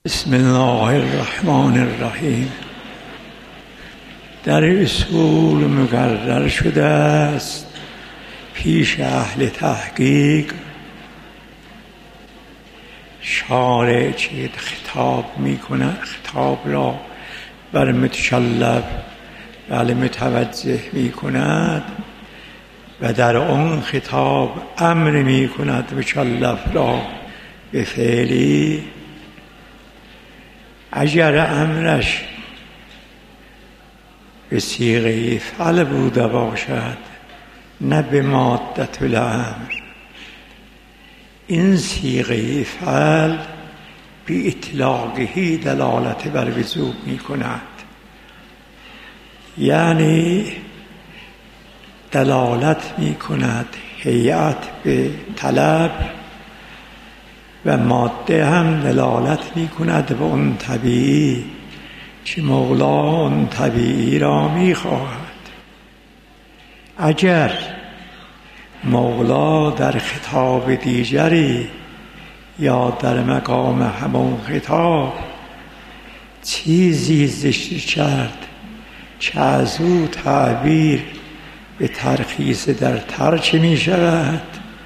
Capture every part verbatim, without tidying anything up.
بسم الله الرحمن الرحیم. در اصول مقرر شده است پیش اهل تحقیق شارع چه خطاب می کند، خطاب را بر متکلم بله متوجه می کند و در آن خطاب امر می کند مکلف را به فعلی. اگر امرش به صیغه فعل بوده باشد نه به مادة الامر، این صیغه فعل به اطلاقه دلالت بر وجوب می کند، یعنی دلالت می کند هیئت به طلب و ماده هم دلالت می کند به اون طبیعی که مولا اون طبیعی را می خواهد. اگر مولا در خطاب دیگری یا در مقام همون خطاب چیزی ذکر کرد که از او تعبیر به ترخیص در ترک می شود،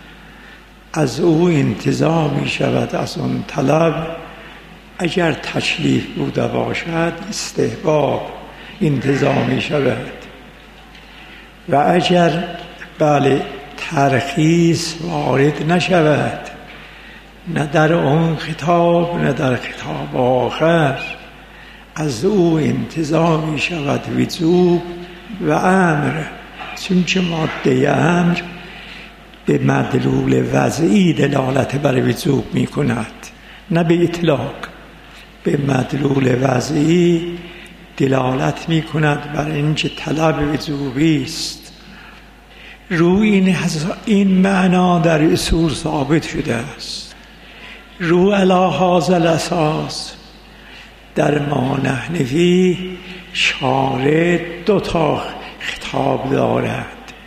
از او انتزاع می شود، از اون طلب اگر تکلیف بوده باشد استحباب انتزاع می شود، و اگر بله ترخیص وارد نشود نه در اون خطاب نه در خطاب آخر، از او انتزاع می شود وجوب و امر، چون که ماده امر به مدلول وضعی دلالت بر وجوب می کند نه به اطلاق، به مدلول وضعی دلالت می کند بر اینکه طلب وجوبی است. روی این, این معنا در اصول ثابت شده است. رو علی هذا الاساس در ما نحنفی شارع دو تا خطاب دارد.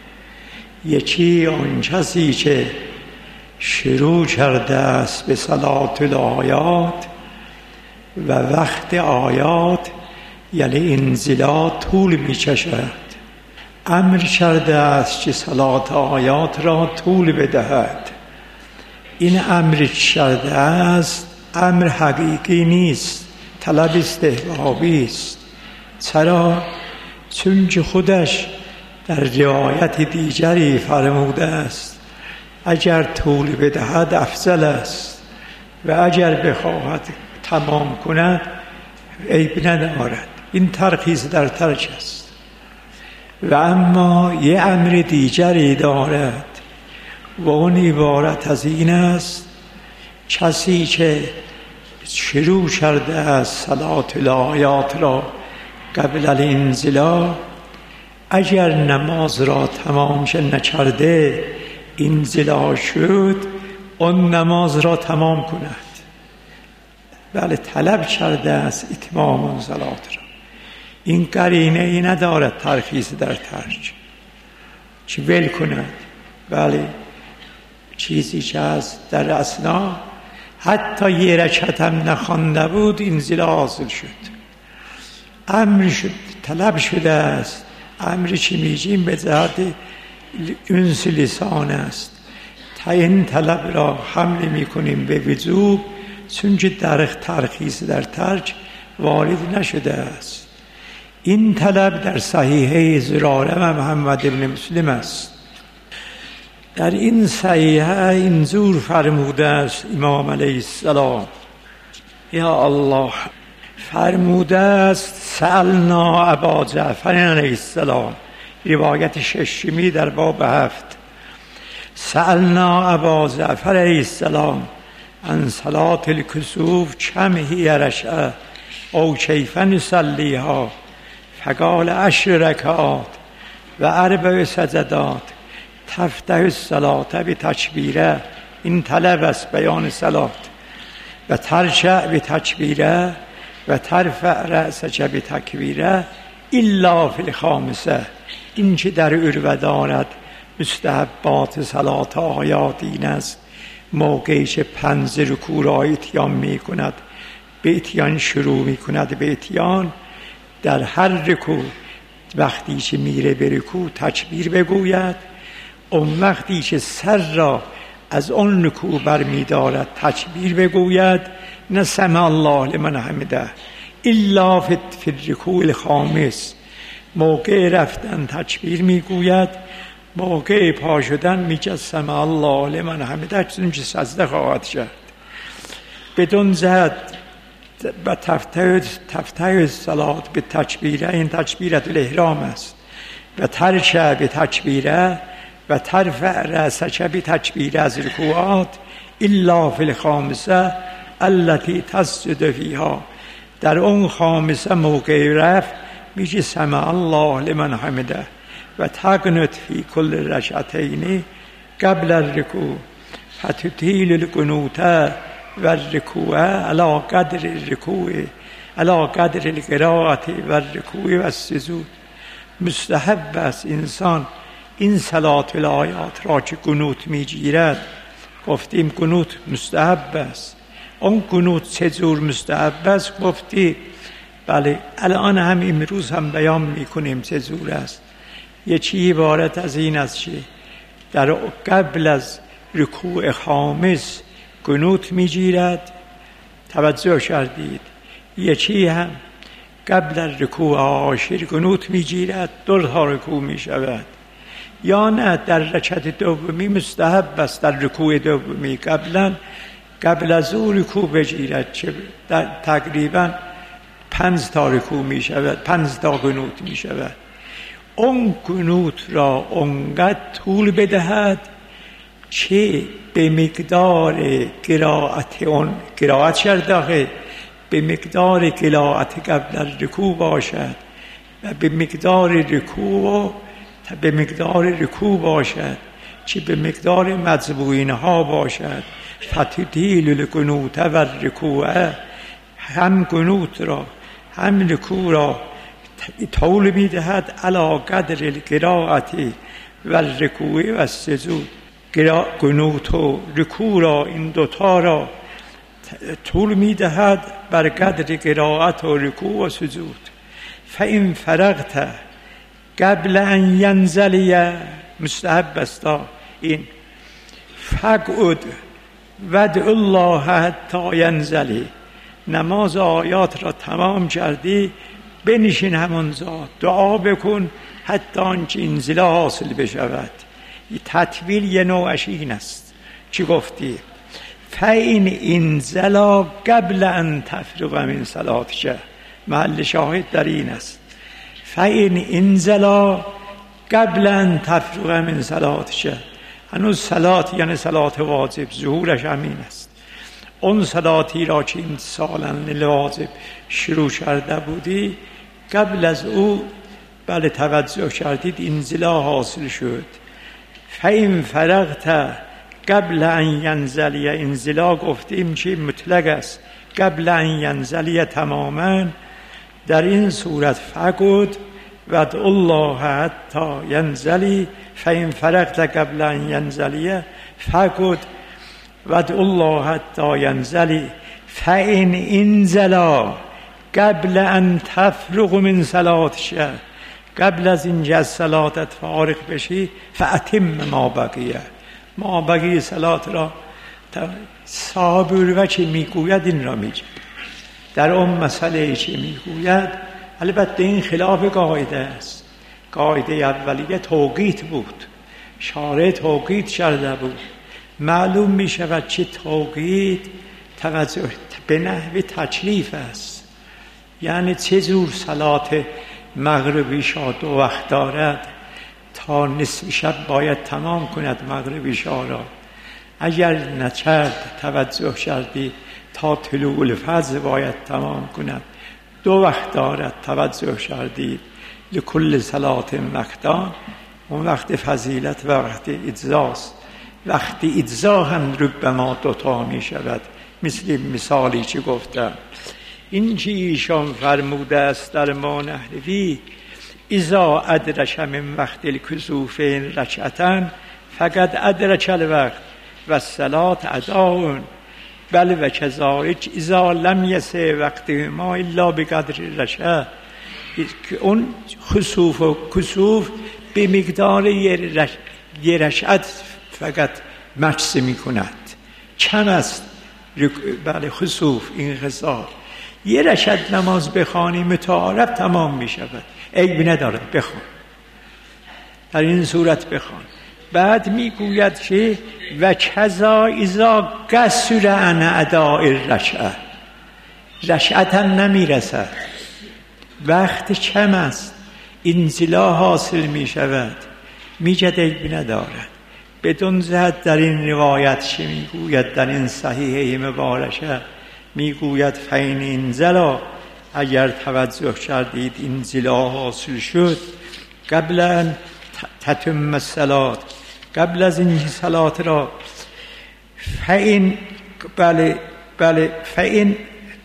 یکی آن کسی که شروع کرده است به صلات الآیات و وقت آیات یعنی انزلا طول می کشد، امر کرده است که صلات آیات را طول بدهد. این امر کرده است امر حقیقی نیست، طلب استحبابی است. چرا؟ چون که خودش در روایت دیگری فرموده است اگر طول بدهد افضل است و اگر بخواهد تمام کند عیب ندارد. این ترخیص در ترک است. و اما یه امر دیگری دارد و اون عبارت از این است کسی که شروع کرده از صلات الآیات را قبل الانزلا اگر نماز را تمام نکرده انزلا شد اون نماز را تمام کند. بله طلب کرده است اتمام اون صلات را. این قرینه ای ندارد ترخیص در ترک که ول کند. بله چیزی که از در اثنا حتی یه رکعت هم نخوانده بود انزلا حاصل شد، امر شد، طلب شده است. امری که میگیم به جهت انس لسان است. تا این طلب را حمل میکنیم به وجوب چون که در ترخیص در ترک وارد نشده است. این طلب در صحیحه زراره و محمد ابن مسلم است. در این صحیحه اینجور فرموده است امام علیه السلام، یا الله فرموده است سألنا ابا جعفر علیه السلام، روایت ششمی در باب هفت، سألنا ابا جعفر علیه السلام عن صلاة الکسوف کم هی رکعه او کیف نصلیها فقال عشر رکعات و اربع سجدات تفتح الصلاة بتکبیره. این طلب است بیان صلات. و ترشع بتکبیره و ترفع رأسک بتکبیره الا فی الخامسه. این که در عروه دارد مستحبات صلات آیات این است موقعی که پنج رکوع را اتیام می کند به اتیان شروع میکند. به اتیان در هر رکوع وقتی که میره به رکوع تکبیر بگوید، اون وقتی که سر را از اون رکوع برمیدارد تکبیر بگوید. نه سمع الله لمن حمده الا فی الرکوع الخامس، موقع رفتن تکبیر میگوید، موقع پا شدن میگه سمع الله لمن حمده، چون که سجده خواهد شد. بدون زد و تفتح تفتح صلات به تکبیره، این تکبیرت الاحرام است. و ترشع به تکبیره و ترفع رأسک به تکبیره از رکوعات الا فی الخامسه التي تسجد فیها، در اون خامسه موقع رفت میگه سمع الله لمن حمده. و تقنت فی کل رکعتین قبل الرکوع فتطیل القنوت و الرکوع علی قدر الرکوع علی قدر القراءة و الرکوع و السجود. مستحب است انسان این صلات الآیات را که قنوت میگیرد، گفتیم قنوت مستحب است. اون قنوت چه جور مستحب است گفتی؟ بله الان هم امروز هم بیان میکنیم چه جور است. یکی عبارت از این است که در قبل از رکوع خامس قنوت میگیرد، توجه کردید. یکی هم قبل از رکوع عاشر قنوت میگیرد، دو تا رکوع میشود. یا نه در رکعت دومی مستحب است در رکوع دومی قبلا قبل از او رکوع بگیرد، چه در تقریبا پنج تا رکوع میشود، پنج تا قنوت میشود. اون قنوت را اونقدر طول بدهد که به مقدار قرائت اون قرائت شرطه به مقدار قرائت قبل از رکوع باشد و به مقدار رکوع به مقدار رکوع باشد که به مقدار مجموعین ها باشد. فتطیل القنوت و الرکوع، هم قنوت را هم رکوع را طول میدهد علی قدر القراءة و الرکوع و السجود. قنوت و رکوع را این دوتا را طول میدهد بر قدر قرائت و رکوع و سجود. فإن فرغت قبل ان ینزلی، مستحب است این، فقعد ودع الله حتی ینزلی، نماز آیات را تمام کردی بنشین همونجا دعا بکن حتی آنچه انزلا حاصل بشود. این تطویل یه نوعش این است چی گفتی؟ فین انزلا قبل ان تفرغ من صلاتک، محل شاهد در این است. فین انزلا قبل ان تفرغ من صلاتک، هنوز صلات یعنی صلات واجب ظهورش همین است. اون صلاتی را که این سالن واجب شروع کرده بودی قبل از او بله توجه کردید انزلا حاصل شد. فإن فرغت قبل ان ینزلی، انزلا گفتیم که مطلق است، قبل ان ینزلی تماما. در این صورت فقد ودع الله حتی ینزلی، فإن فرغت قبل ان ینزلی فقد ودع الله حتی ینزلی، فإن انزلا قبل ان تفرغ من صلاتک، قبل از اینکه از صلاتت فارغ بشی فاتم ما بقیه، ما بقیه صلات را صابر و چه میگوید این را میگه. در اون مسئله چه میگوید البته این خلاف قاعده است. قاعده اولیه توقیت بود، شارع توقیت کرده بود. معلوم میشود چه توقیت توجه به نحو تکلیف است، یعنی چه جور صلات مغربی شا دو وقت دارد، تا نصف شب باید تمام کند مغربی شا را. اگر نکرد توجه کردی تا طلوع الفجر باید تمام کند، دو وقت دارد توجه کردی. لکل صلات وقتان، اون وقت فضیلت و وقت اجزاست. وقت اجزا هم ربما دوتا می شود، مثل مثالی که گفتم. این که ایشان فرموده است در ما نحوی اذا ادرک من وقت الکسوف رکعتن فقط ادرک الوقت و الصلاة اداء، بل و کذالک اذا لم یسع وقت ما الا بقدر رشد، که اون خسوف و کسوف به مقدار یه رشد فقط مکث می کند. کم است بله خسوف این خسار. یه رشد نماز بخوانی متعارف تمام می شود، عیب ندارد، بخوان در این صورت بخوان. بعد می گوید که و کذا اذا قصر عن اداء الرشد، رشد هم نمی رسد، وقت کم است، انزلا حاصل می شود، می جد عیب ندارد. بدون زد در این روایت چه می گوید؟ در این صحیحه مبارکه می گوید فین انزلا، اگر توجه کردید انزلا حاصل شد قبل ان تتم الصلاة، قبل از این صلات را، فین بله بله فین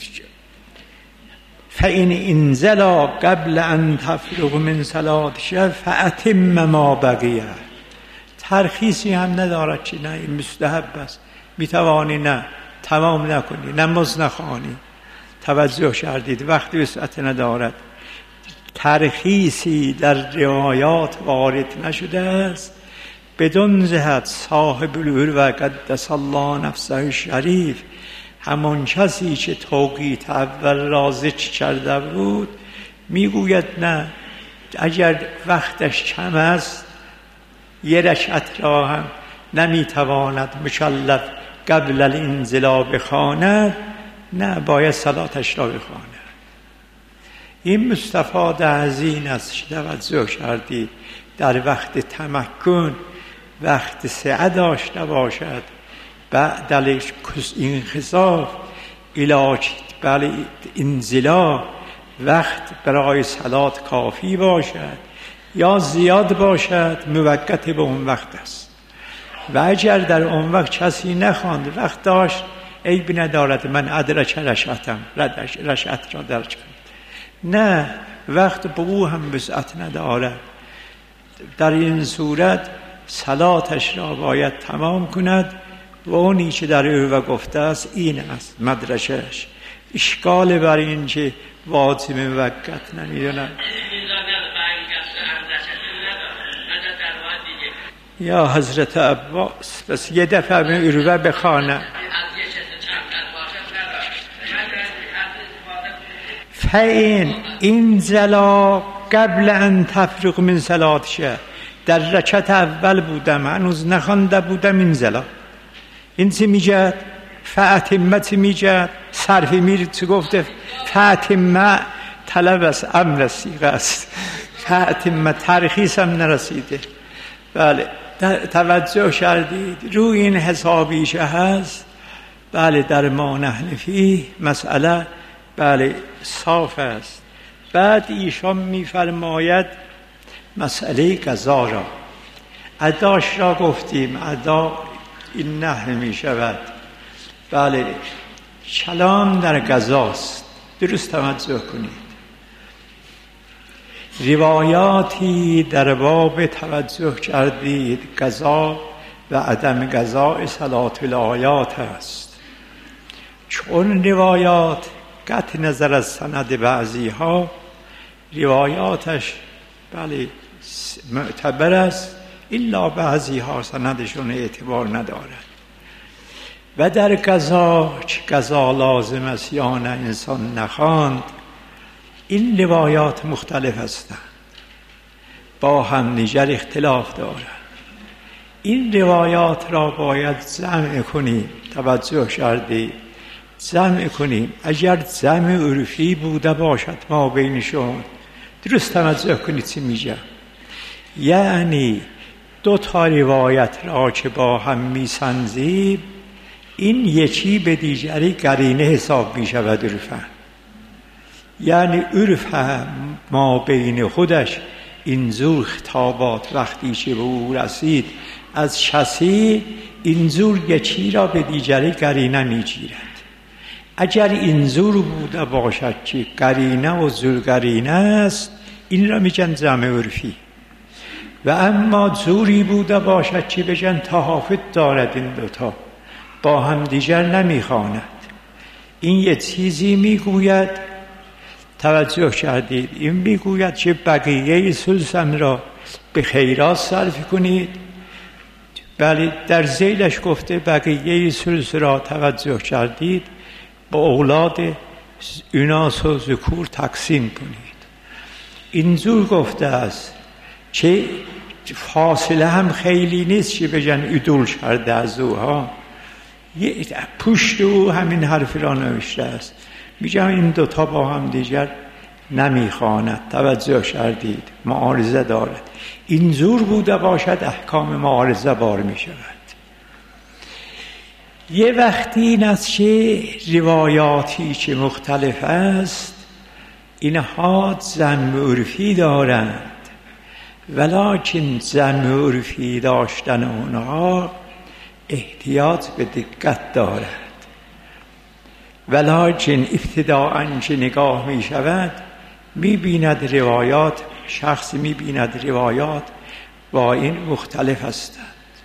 فین انزلا قبل ان تفرغ من صلاتش فاتم ما بقیه. ترخیصی هم ندارد چی نه این مستحب است، میتوانی نه تمام نکنی، نماز نخوانی. توجه کردید وقتی وسعت ندارد. ترخیصی در روایات وارد نشده است بدون جهت. صاحب العروة قدس الله نفسه شریف، همان کسی که توقیت اول را ذکر کرده بود، میگوید نه اگر وقتش کم است یه رکعت را هم نمیتواند مکلف قبل الانزلا بخواند، نه باید صلاتش را بخواند. این مستفاد از این است که توجه کردید در وقت تمکن، وقت سعه داشته باشد، بعد این خصاف علاج بله انزلا وقت برای صلات کافی باشد یا زیاد باشد، موقت به اون وقت است. و اگر در اون وقت کسی نخواند، وقت داشت، عیب ندارد من ادرک رشعتم، رشعت را درک کنید. نه وقت به او هم وسعت ندارد، در این صورت صلاتش را باید تمام کند. و اونی که در او گفته است این است مدرسهش. اشکال بر این که واجب موقت نمیدونم یا حضرت عباس بس یه دفعه به عروه بخوانم فین انزلا قبل ان تفرغ من صلاتشه. در رکعت اول بودم هنوز نخوانده بودم انزلا، این چی میجد؟ فاتمه چی میجد؟ صرفی میری چی گفته؟ فاتمه طلب است، امر سیغه است. فاتمه ترخیص هم نرسیده. بله توجه کردید روی این حسابیشه هست. بله در ما نحنفی مسئله بله صاف است. بعد ایشان میفرماید مسئله قضا را، اداش را گفتیم، ادا این نحن می شود. بله کلام در قضاست، درست توجه کنید. روایاتی در باب توجه کردید قضا و عدم قضا صلات الآیات است. چون روایات قطع نظر از سند بعضی ها روایاتش بله معتبر است، الا بعضی ها سندشون اعتبار ندارد. و در قضا چه قضا لازم است یا نه انسان نخواند، این روایات مختلف هستند، با هم دیگر اختلاف دارند. این روایات را باید جمع کنیم. توجه کردید جمع کنیم. اگر جمع عرفی بوده باشد ما بینشون، درست توجه کنید چی میگم، یعنی دو تا روایت را که با هم میسنجیم، این یکی به دیگری قرینه حساب میشود عرفاً. یعنی عرف هم ما بین خودش اینجور خطابات وقتی که به او رسید از کسی، اینجور یکی را به دیگری قرینه میگیرد. اگر اینجور بوده باشد که قرینه و ذوالقرینه است، این را میگن جمع عرفی. و اما جوری بوده باشد که بگن تهافت دارد این دوتا، با هم دیگر نمیخواند. این یه چیزی میگوید، توجه کردید، این میگوید که بقیه ثلثم را به خیرات صرف کنید. بله، در ذیلش گفته بقیه ثلث را، توجه کردید، با اولاد ایناس و ذکور تقسیم کنید. اینجور گفته است که فاصله هم خیلی نیست که بگن عدول کرده از اوها. پشت او همین حرف را نوشته است، میگم این دوتا با هم دیگر نمیخواند. توجه کردید، معارضه دارد. اینجور بوده باشد احکام معارضه بار میشود. یه وقتی این است که روایاتی که مختلف است اینها ضم عرفی دارند، ولکن ضم عرفی داشتن اونها احتیاط به دقت دارد. ولکن ابتداءً که نگاه می شود می بیند روایات، شخص می بیند روایات با این مختلف هستند.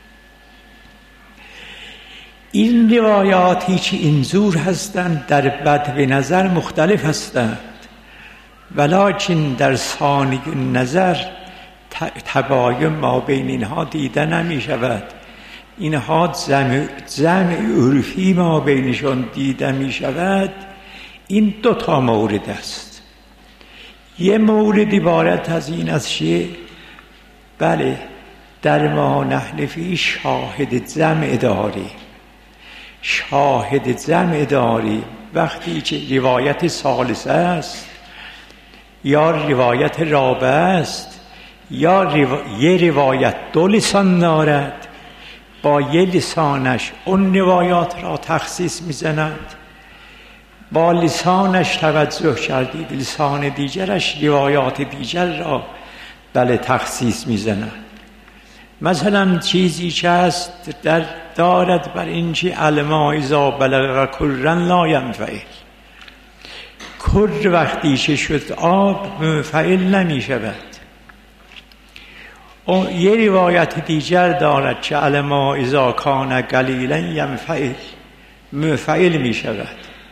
این روایاتی که اینجور هستند در بد به نظر مختلف هستند، ولکن در ثانی نظر تباین ما بین اینها دیده نمی شود. اینها جمع عرفی ما بینشان دیده می شود. این دو تا مورد است. یه مورد عبارت از این است که بله در ما نحنفی شاهد جمع داریم. شاهد جمع داریم وقتی که روایت ثالثه است یا روایت رابعه است یا رو... یه روایت دو لسان دارد، با یه لسانش اون روایات را تخصیص میزند، با لسانش توجه کردید لسان دیگرش روایات دیگر را بله تخصیص میزند. مثلا چیزی که هست در دارد بر اینکه الماء اذا بلغ کرا لا ینفعل، کر وقتی که شد آب منفعل نمی شود. و یه روایت دیگر دارد که الماء اذا کان قلیلا ینفعل، منفعل می شود.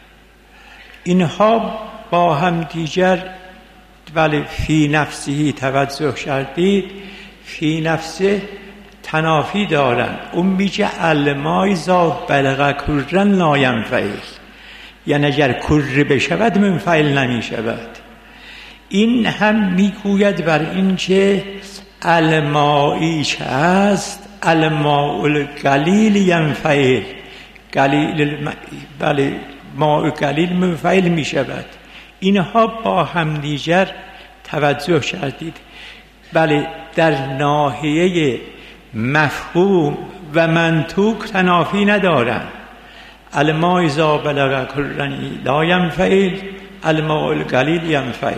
اینها با هم دیگر ولی فی نفسی توجه کردید فی نفسه تنافی دارند. اون میگه الماء اذا بلغ کرا لا ینفعل، یعنی اگر کر بشود منفعل نمی شود. این هم میگوید بر این که المائی که هست الماء القلیل ینفعل، قلیل بله ماء قلیل منفعل می شود. اینها با هم دیگر توجه کردید بله در ناحیه مفهوم و منطوق تنافی ندارند. الماء اذا بلغ کرا لا ینفعل، الماء القلیل ینفعل.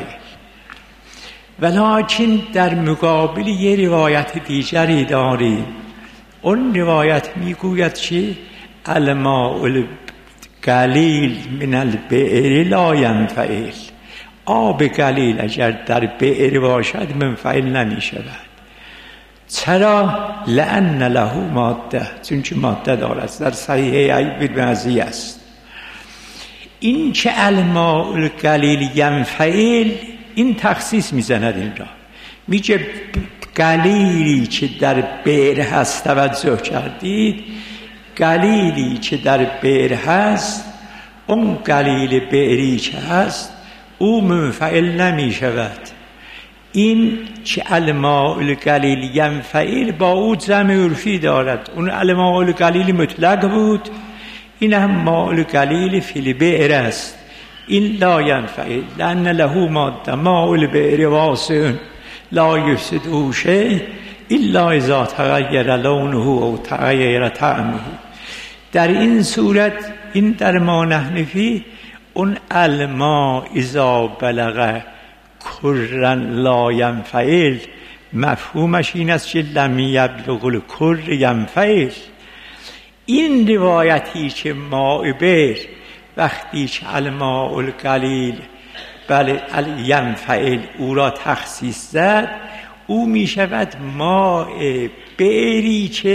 ولکن در مقابل یه روایت دیگری داریم. اون روایت میگوید که الماء القلیل من البئر لا ینفعل، آب قلیل اگر در بئر باشد منفعل نمی شود. چرا؟ لأن له ماده، چون که ماده دارد. در صحیح ابی بعضی است. این که الماء القلیل ینفعل این تخصیص میزند. این را میگه قلیلی که در بئر هست، توجه کردید قلیلی که در بئر هست اون قلیل بئری که هست او منفعل نمی شود. این که الماء القلیل ینفعل با او جمع عرفی دارد. اون الماء القلیل مطلق بود، این هم ماء القلیل فی البئر است. این لا ینفعل لأن له ماده، ماء البئر واسع لا یفسده شیء الا اذا تغیر لونه او تغیر طعمه. در این صورت این در ما نحنفی اون الماء اذا بلغ کرا لا ینفعل مفهومش این است که لم یبلغ الکر ینفعل. این روایتی که ماء بئر وقتی که الماء القلیل بله ینفعل او را تخصیص زد، او می شود ماء بئری که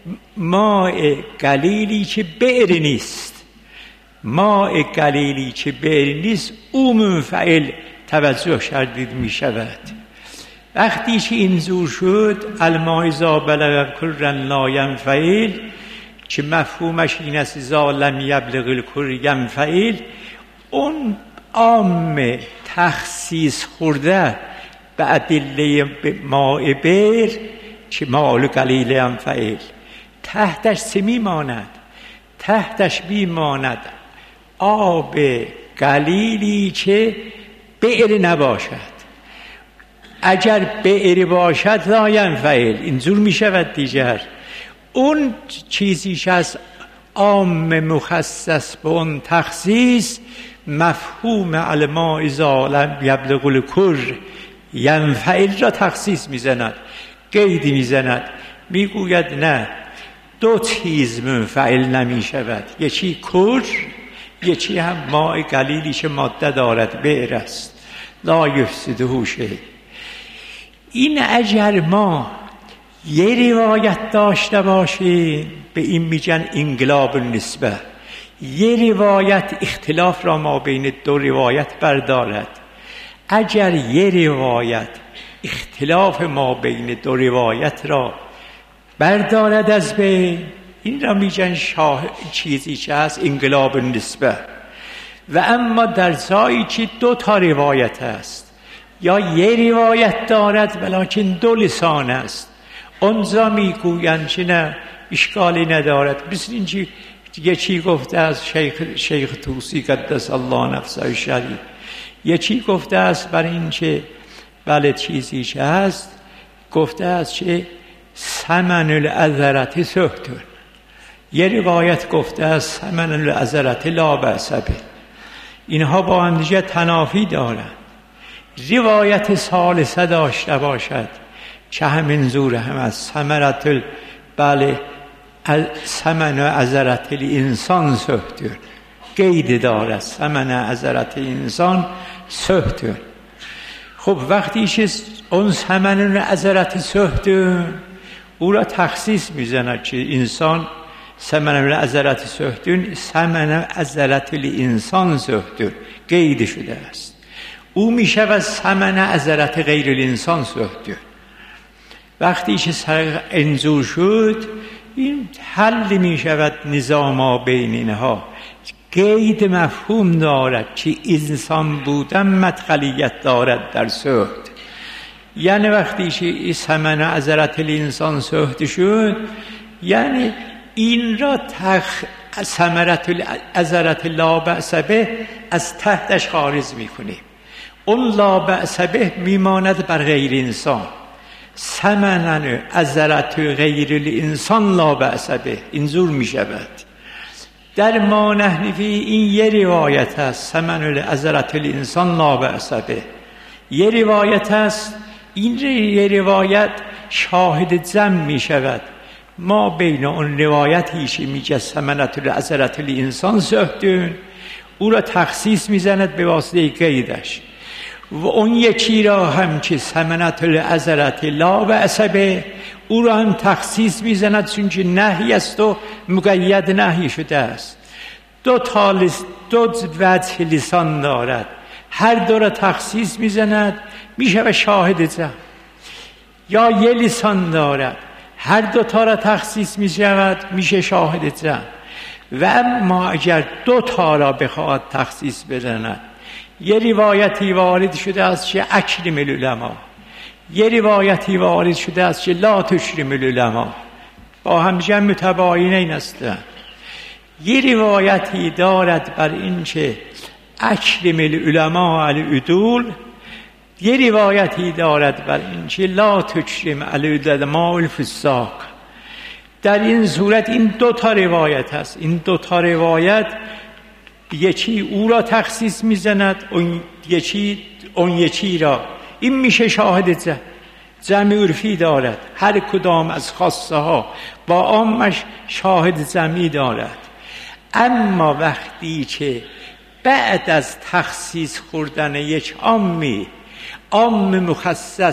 ماء قلیلی که بئر نیست، ماء قلیلی که بئر نیست او منفعل توجه شدید می شود. وقتی که این زور شد الماء اذا بلغ کرا لا ینفعل، که مفهومش این است اذا لم یبلغ الکر ینفعل، اون عام تخصیص خورده به ادله ماء بئر که ماء قلیل ینفعل، تحتش چه میماند؟ تحتش میماند آب قلیلی که بئر نباشد. اگر بئر باشد لا ینفعل، اینجور می شود دیگر. اون چیزیش از عام مخصص به اون تخصیص، مفهوم الماء اذا لم یبلغ الکر ینفعل را تخصیص میزند، قیدی میزند، میگوید نه دو چیز منفعل نمی شود، یکی کر، یکی هم ماء قلیلی که ماده دارد بئر است، لا یفسده شیء. این اگر ما یه روایت داشته باشیم به این میگن انقلاب النسبه، یه روایت اختلاف را ما بین دو روایت بردارد. اگر یه روایت اختلاف ما بین دو روایت را بردارد از بین، این را میگن شاه چیزی که هست انقلاب النسبه. و اما در جایی که دو تا روایت است یا یه روایت دارد ولیکن دو لسان است، اونجا میگویند که نه اشکالی ندارد. مثل این که یکی گفته از شیخ شیخ طوسی قدس الله نفسه شریف، یکی گفته است بر این که بله چیزی که هست، گفته است که ثمن العذرت سهتون، یه روایت گفته است ثمن العذرت لا بأس به. اینها با هم دیگه تنافی دارند. روایت ثالثه داشته باشد که همین زور هم از ثمرت بله ثمن عذرت الانسان سهتون، قید دارد ثمن عذرت انسان سهتون. خب وقتی که اون ثمن عذرت سهتون او را تخصیص میزند که انسان ثمن عذرت سهتون، ثمن عذرت الانسان سهتون قید شده است، او میشود ثمن عذرت غیر الانسان سهتون. وقتی که سر انزور شد این حل میشود نظام بین اینها. قید مفهوم دارد که انسان بودن مدخلیت دارد در سهت، یعنی وقتی که ثمن عذرت الانسان سهت شد یعنی این را تخ ثمرت عذرت لا بأس به از تحتش خارج میکنیم. اون لا بأس به میماند بر غیر انسان، ثمن عذرت غیر الانسان لا بأس به اینجور میشود. در ما نحنفی این یه روایت است ثمن عذرت الانسان لا بأس به، یه روایت است، این یه روایت شاهد جمع میشود. ما بین اون روایتی که میگه ثمنت عذرت الانسان سهتون او را تخصیص میزند به واسطه قیدش، و اون یکی را هم که ثمنت عذرت لا بأس به او را هم تخصیص میزند چون که نهی است و مقید نهی شده است. دو تا دو وجه لسان دارد، هر دو را تخصیص میزند میشه شاهد جمع. یا یه لسان دارد، هر دو تا را تخصیص میشود میشه شاهد جمع. و اما اگر دو تا را بخواهد تخصیص بزند، یه روایتی وارد شده است که اکرم العلماء، یه روایتی وارد شده است که لا تکرم العلماء، با هم جمع متباینین هستند. یه روایتی دارد بر این که اکرم العلماء العدول، یه روایتی دارد بر این که لا تکرم العلماء الفساق. در این صورت این دو تا روایت هست، این دو تا روایت یکی او را تخصیص میزند، اون یکی اون یکی را. این میشه شاهد جمع، جمع عرفی دارد، هر کدام از خاصه ها با عامش شاهد جمعی دارد. اما وقتی که بعد از تخصیص خوردن یک عامی، عام مخصص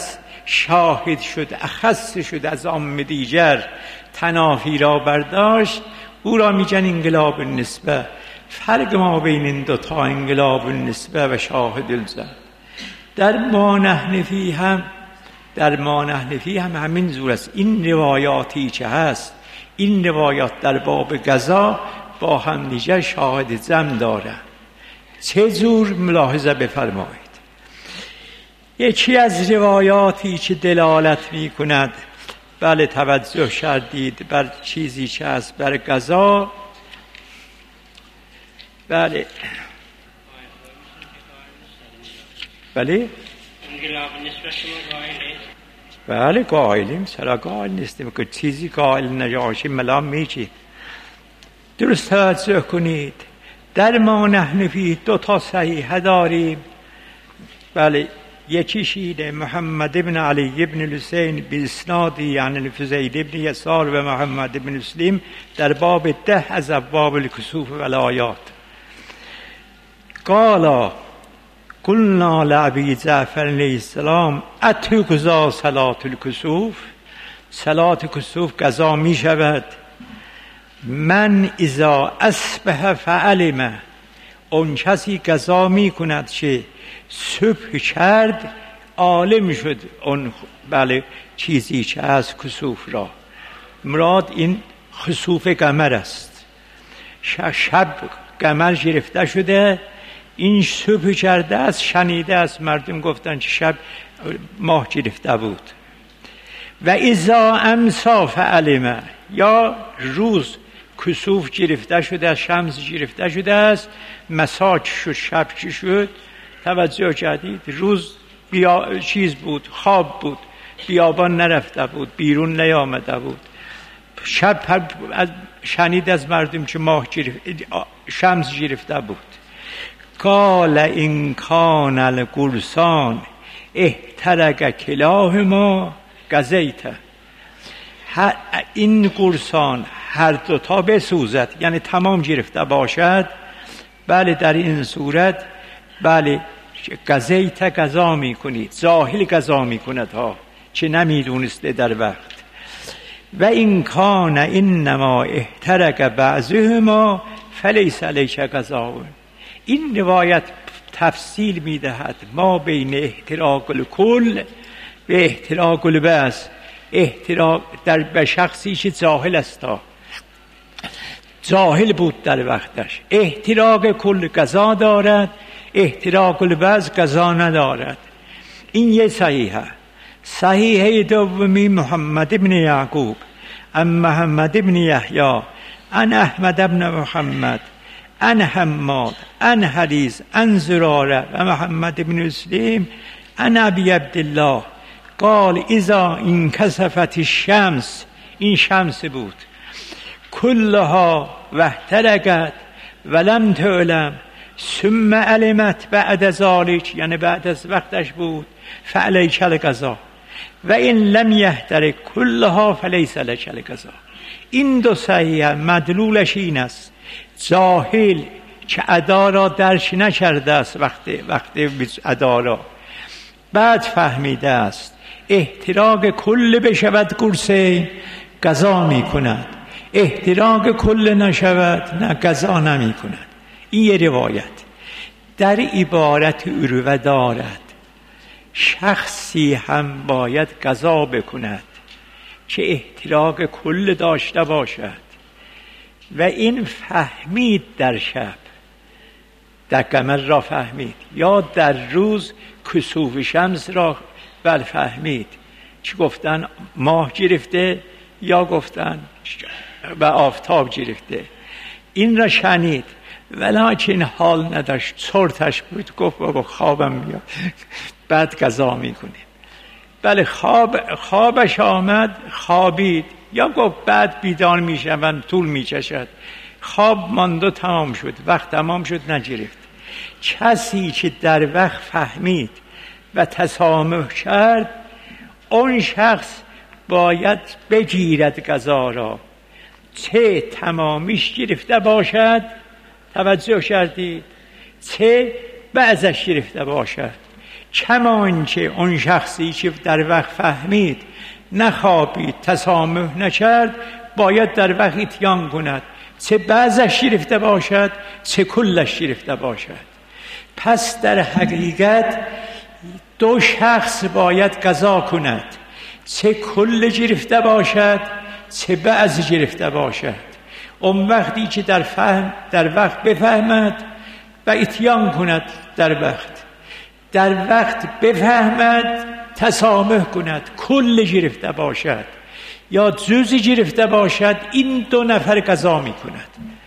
شاهد شد، اخص شد از عام دیگر، تنافی را برداشت، او را میگن انقلاب النسبه. فرق ما بین این دوتا انقلاب النسبه و شاهد الزم. در ما نحن فی هم در ما نحن فی هم همین زور است. این روایاتی که هست، این روایات در باب قضا با هم دیگر شاهد زم داره. چه جور ملاحظه بفرمایید. یکی از روایاتی که دلالت می کند، بله توجه کردید بر چیزی که هست بر قضا، بله بله بله قائلیم، چرا قائل نیستیم که چیزی قائل نجاشی ملام میچی. درست توجه کنید، در ما نحن فی دو تا صحیحه داریم. بله یکیش اینه محمد ابن علی ابن الحسین باسنادی یعنی الفضیل ابن یسار و محمد ابن مسلم در باب ده از ابواب الکسوف و الآیات. قالا قلنا لابی جعفر علیه السلام اتقضا صلاة الکسوف، صلاة کسوف قضا می شود. من اذا اصبح فعلمه، اون کسی قضا می کند که صبح کرد عالم شد اون بله چیزی که از کسوف را. مراد این خسوف قمر است. شب قمر گرفته شده، این صبح کرده است، شنیده است مردم گفتن که شب ماه گرفته بود. و اذا امسا فعلمه، یا روز کسوف گرفته شده، شمس گرفته شده است، مسا شد، شب چی شد، توجه کردید؟ روز بیا... چیز بود، خواب بود، بیابان نرفته بود، بیرون نیامده بود. شب از شنید از مردم که ماه گرفت، شمس گرفته بود. قال ان کان القرصان احترق کلاهما قضیت، این قرصان هر دوتا بسوزد، یعنی تمام گرفته باشد، بله در این صورت بله قضیت قضا می کنید، ظاهر قضا می کند ها چه نمیدونسته در وقت. و این کان انما احترق بعضهما فلیس علیک قضاء. این روایت تفصیل می دهد ما بین احتراق الکل و احتراق البعض. احتراق در به شخصی که جاهل است، جاهل بود در وقتش، احتراق کل قضا دارد، احتراق البعض قضا ندارد. این یه صحیحه. صحیحه دومی محمد ابن یعقوب ام محمد ابن یحیی ان احمد ابن محمد ان حماد ان حدیث ان زراره و محمد ابن مسلم ان ابی عبدالله قال اذا انکسفت الشمس، این شمس بود، کلها واحترقت ولم تعلم ثم علمت بعد ذلك، یعنی بعد از وقتش بود، فعلیک القضا و این لم یحترق کلها فلیس علیک القضا. این دو صحیح مدلولش این است، جاهل که ادا را درک نکرده است، وقتی وقتی ادا را بعد فهمیده است احتراق کل بشود قرصه قضا می کند، احتراق کل نشود نه قضا نمی کند. این یه روایت. در عبارت عروه دارد شخصی هم باید قضا بکند که احتراق کل داشته باشد و این فهمید در شب، در قمر را فهمید، یا در روز کسوف شمس را بل فهمید، چی گفتن ماه گرفته یا گفتن و آفتاب گرفته، این را شنید ولیکن حال نداشت، چرتش بود، گفت بابا خوابم میاد بعد قضا میکنیم. بله خواب خوابش آمد، خوابید، یا گفت بعد بیدار میشم طول میکشد، خواب ماند و تمام شد، وقت تمام شد نگرفت. کسی که در وقت فهمید و تسامح کرد اون شخص باید بگیرد قضا را، چه تمامیش گرفته باشد، توجه کردید، چه بعضش گرفته باشد. کما اینکه اون شخصی که در وقت فهمید نخوابید تسامح نکرد باید در وقت اتیان کند، چه بعضش گرفته باشد چه کلش گرفته باشد. پس در حقیقت دو شخص باید قضا کند، چه کل گرفته باشد چه بعض گرفته باشد. اون وقتی که در فهم در وقت بفهمد و اتیان کند، در وقت در وقت بفهمد تسامح کند، کل گرفته باشد یا جزئی گرفته باشد، این دو نفر قضا می کند.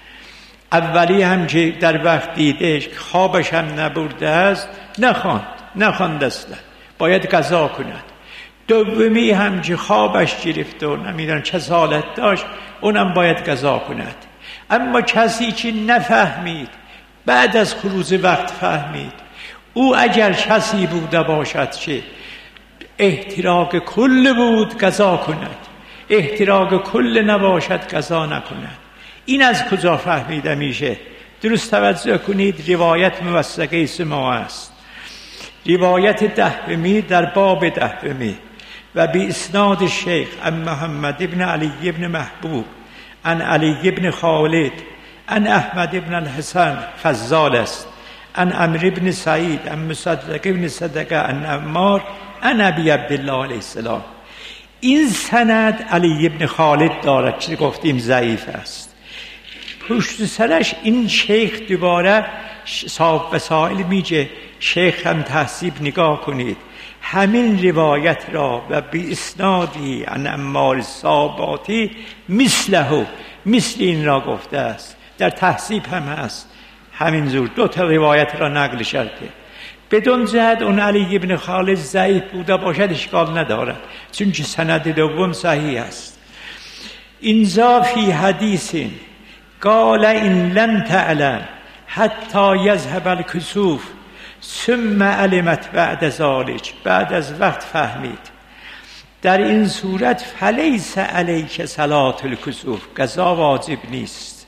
اولی هم که در وقت دیدش خوابش هم نبرده است نخواند نخواند اصلا، باید قضا کند. دومی هم که خوابش گرفت و نمیدونم چه حالت داشت، اونم باید قضا کند. اما کسی که نفهمید بعد از خروج وقت فهمید، او اگر کسی بوده باشد که احتراق کل بود قضا کند، احتراق کل نباشد قضا نکند. این از کجا فهمیده میشه؟ درست توجه کنید، روایت موثقه سما است، روایت دهمی در باب دهمی و به اسناد شیخ عن محمد ابن علی ابن محبوب عن علی ابن خالد عن احمد ابن الحسن فضال است، عن عمرو ابن سعید عن مصدق ابن صدقه عن عمار عن ابی عبدالله علیه السلام. این سند علی ابن خالد دارد که گفتیم ضعیف است. پشت سرش این شیخ دوباره صاحب وسائل میگه، شیخ هم تحصیب نگاه کنید، همین روایت را و به اسنادی عن عمار الصاباتی مثله مثل این را گفته است. در تحصیب هم هست همین زور دو تا روایت را نقل کرده. بدون جهت اون علی ابن خالد ضعیف بوده باشد اشکال ندارد، چون که سند دوم صحیح است. اینجا فی حدیث قال ان لم تعلم حتی یذهب الکسوف ثم علمت بعد ذلك، بعد از وقت فهمید، در این صورت فلیس علیک صلاة الکسوف، قضا واجب نیست.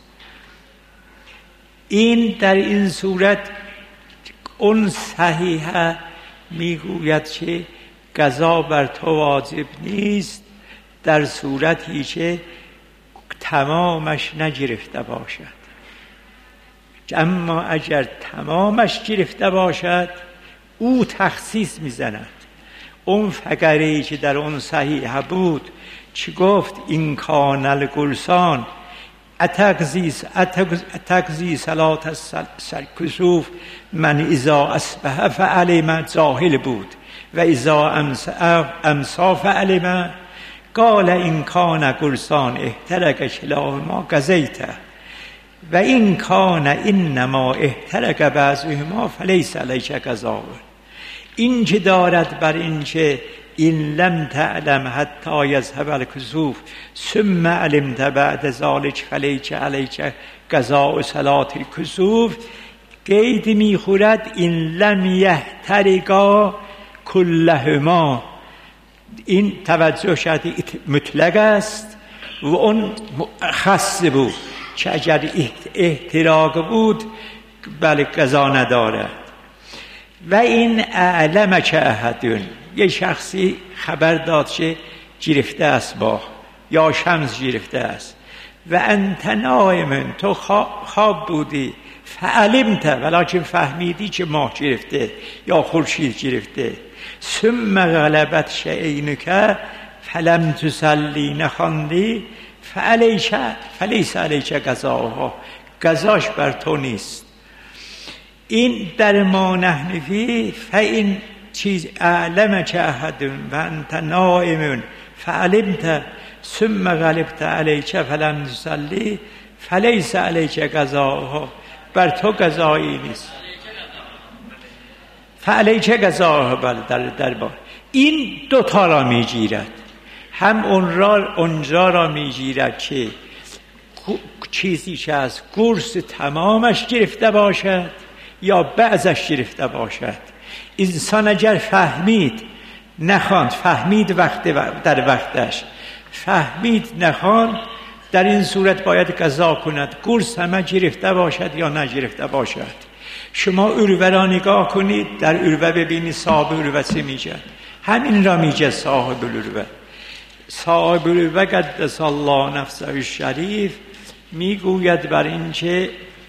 این در این صورت اون صحیحه میگوید که قضا بر تو واجب نیست در صورتی که تمامش نگرفته باشد. اما اگر تمامش گرفته باشد او تخصیص میزند. اون فقره‌ای که در اون صحیحه بود چی گفت؟ این کان الگرسان اتقضی صلاة الکسوف من اذا اصبح فعلم جاهل بود و اذا امسا فعلم. قال این کان گرسان احترق کلاهما قضیته و این کان انما احترق بعضهما فلیس علیک قضاء. این که دارد بر این که این لم تعلم حتی یذهب الکسوف ثم علمت بعد ذلك فلیک علیک قضاء صلاة الکسوف، قید میخورد این لم یحترقا کلهما. این توجه شد مطلق است و اون خاص بود که اگر احتراق بود بله قضا ندارد. و این اعلم که احدون، یه شخصی خبر داد که گرفته است با یا شمس گرفته است و انت نائم، تو خواب بودی، فعلمت ولکن فهمیدی که ماه گرفته یا خورشید گرفته، ثم غلبت عینک فلم تصلی، نخواندی، فعلیک فلیس علیک قضاها، قضاش بر تو نیست. این در ما نحن فی فین چیز اعلم که احدون و انت نائم فعلمت ثم غلبت علیک فلم تصلی فلیس علیک قضاها، بر تو قضایی نیست. فعلیک قضاها بل در دربار. این دوتا را میگیرد، هم اون را اونجا را میگیرد که چیزی که از قرص تمامش گرفته باشد یا بعضش گرفته باشد. انسان اگر فهمید نخواند، فهمید وقت در وقتش فهمید نخواند، در این صورت باید قضا کند، قرص همه گرفته باشد یا نگرفته باشد. شما عروه را نگاه کنید، در عروه ببینید صاحب عروه چه میگه. همین را میگه صاحب العروه. صاحب العروه قدس الله نفسه الشریف میگوید بر این که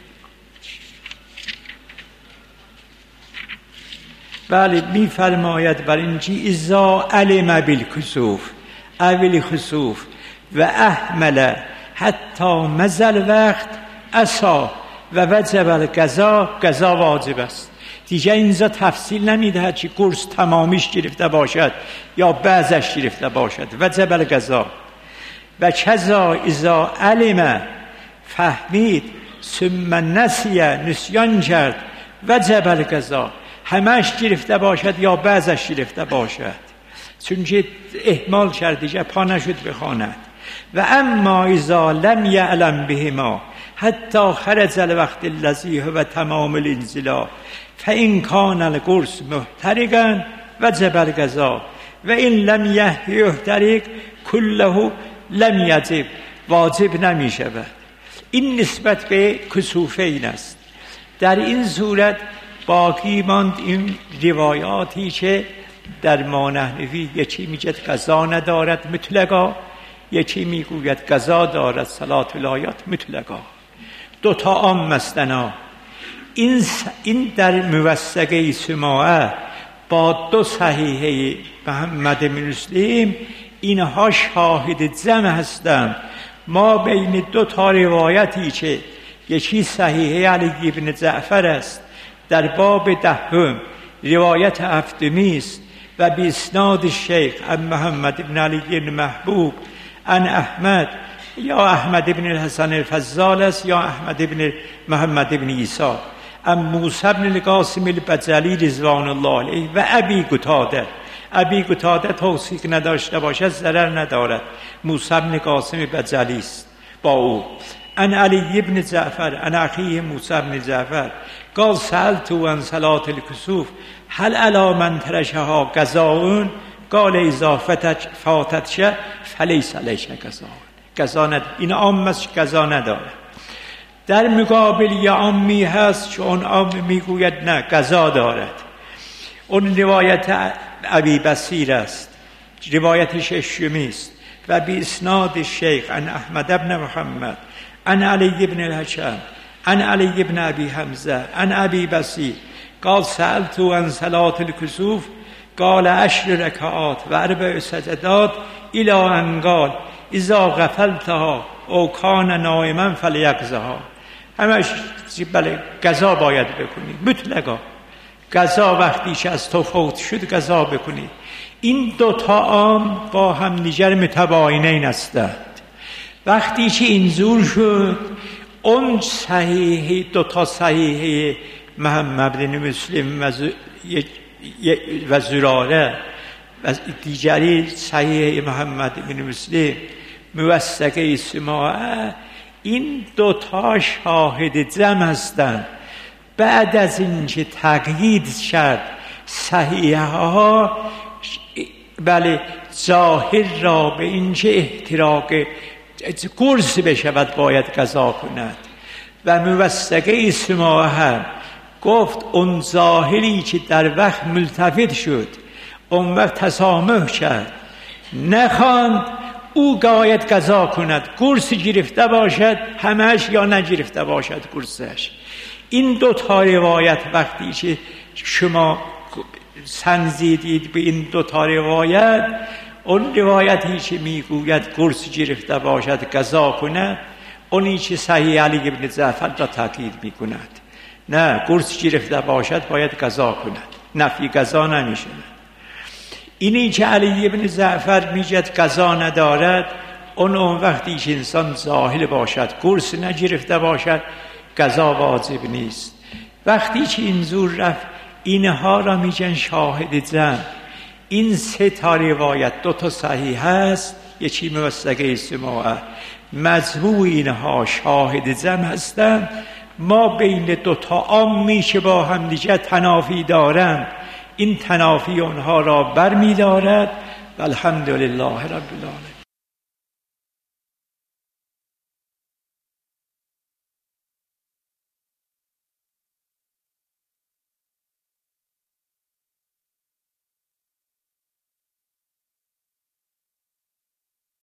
بله میفرماید بر این که اذا علم بالکسوف اول خسوف و احمل حتی مزل وقت عصا و وجب القضا، قضا واجب است. دیگه اینجا تفصیل نمیدهد که قرص تمامیش گرفته باشد یا بعضش گرفته باشد. وجب القضا و کذا اذا علم فهمید ثم نسی نسیان کرد وجب القضا، همش گرفته باشد یا بعضش گرفته باشد، چون که اهمال کرد دیگه پا نشد بخواند. و اما اذا لم یعلم بهما حتی خرج الوقت الذی هو تمام الانزلا فان کان القرص محترقا وجب القضا و ان لم یحترق کله لم یجب، واجب نمی شود. این نسبت به کسوفین است. در این صورت باقی ماند این روایاتی که در مانحنفی یکی میگه قضا ندارد مطلقا، یکی میگوید قضا دارد صلات الایات مطلقا. دو تا عام مستنا. این این در موثقه سماعه با دو صحیحه محمد بن مسلم اینها شاهد جمع هستند. ما بین دو تا روایتی که یکی صحیحه علی بن جعفر است در باب دهم روایت هفتمی است و به اسناد شیخ عن محمد بن علی بن محبوب عن احمد یا احمد بن الحسن الفضال است یا احمد بن محمد بن عیسی عن موسی بن القاسم البجلی رضوان الله علیه و ابی قتاده. ابی قتاده توثیق نداشته باشد ضرر ندارد، موسی بن قاسم بجلی است با او. عن علی بن جعفر عن اخیه موسی بن جعفر قال سألت عن صلاة الكسوف هل علی من ترکها قضاء قال اذا فاتتش فلیس علیک قضاء. قضا نداره. این عام است، قضا نداره. در مقابل یه عامی هست که اون عام میگوید نه قضا دارد. اون روایت ابی بصیر است، روایت ششمی است و به اسناد شیخ عن احمد بن محمد عن علی بن الحکم عن علی بن ابی حمزه عن ابی بصیر قال سألت عن صلاة الكسوف قال عشر رکعات و اربع سجدات الى ان قال اذا غفلتها او کان نائما فلیقضها. همش بله قضا باید بکنی مطلقا. قضا وقتی که از تو فوت شد قضا بکنی. این دوتا عام با هم دیگر متباینین هستند. وقتی که اینجور شد اون صحیح دوتا صحیح محمد بن مسلم و, ز... و زراره و دیگری صحیح محمد بن مسلم موثقه سماعه، این دوتا شاهد جمع هستند. بعد از اینکه تقیید شد صحیحه ها بله ظاهر را به اینکه احتراق قرص بشود باید قضا کند و موثقه سماعه هم گفت اون ظاهری که در وقت ملتفت شد اون وقت تسامح کرد نخواند او باید قضا کند، قرص گرفته باشد همش یا نگرفته باشد قرصش. این دو تا روایت وقتی که شما سنجیدید به این دو تا روایت، اون روایتی که میگوید قرص گرفته باشد قضا کند، اونی که صحیح علی بن جعفر را تاکید میکند نه قرص گرفته باشد باید قضا کند، نفی قضا نمیشه. اینی که علی بن جعفر میگد قضا ندارد، اون اون وقتی که انسان ظاهر باشد قرص نگرفته باشد قضا واجب نیست. وقتی که این زور رفت اینها را میگن شاهد جمع. این سه تا روایت دو تا صحیح هست، یکی موثقه سماعه، مجموع اینها شاهد جمع هستند. ما بین دو تا عامی که با هم دیگه تنافی دارند این تنافی اونها را برمی دارد. والحمدلله رب العالمین.